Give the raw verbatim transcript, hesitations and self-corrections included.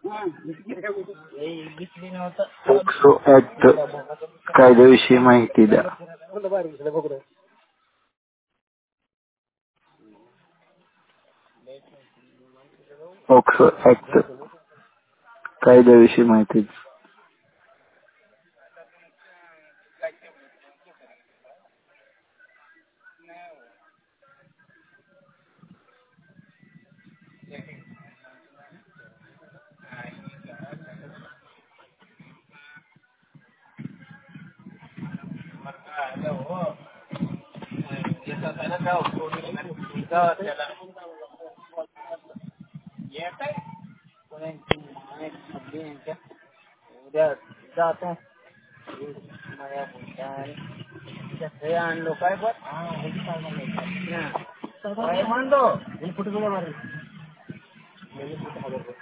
POCSO act कायद्याविषयी माहिती द्या. पॉक्सो ऍक्ट कायद्याविषयी माहिती. उद्या जातो हे आणलो काय पण काय म्हणतो